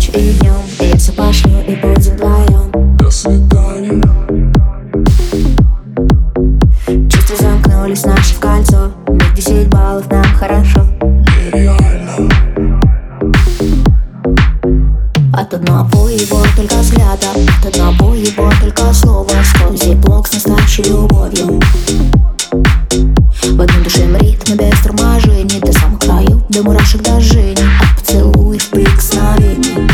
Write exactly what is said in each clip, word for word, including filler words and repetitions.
ночью и днем. Я все пошлю и будем вдвоем. До свидания. Чувства замкнулись в наше кольцо. Миг десять баллов, нам хорошо. Нереально. От одного его только взгляда, от одного его только слова, сквозь блок с настоящей любовью. В одной душе ритме без торможений, до самых краев, до мурашек до жжений, от поцелуев, прикосновений.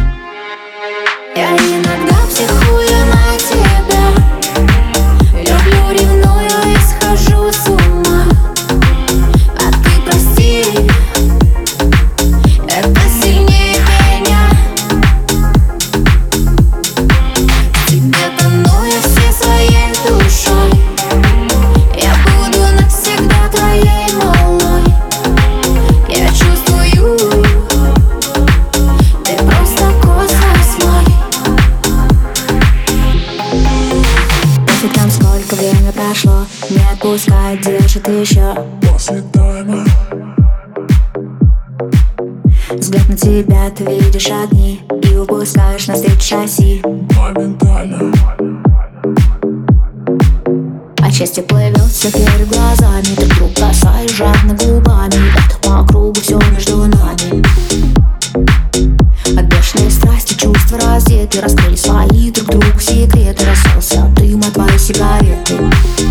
Я иногда психую на тебя, люблю, ревную и схожу с ума. А ты прости, это сильнее меня. Тебе тону я всей своей душой. Я буду навсегда твоей малой. Я чувствую, ты просто космос мой. Пофиг там, сколько время прошло, не отпускай, держит еще. После тайма. Взгляд на тебя, ты видишь огни и упускаешь навстречу шасси. Моментально. А счастье плывет все перед глазами, ты вдруг касаешь жадно губами. Это по кругу все между нами. От бешеной страсти чувства раздеты, раскрыли свои друг другу секреты. Рассеялся дым от твоей сигареты.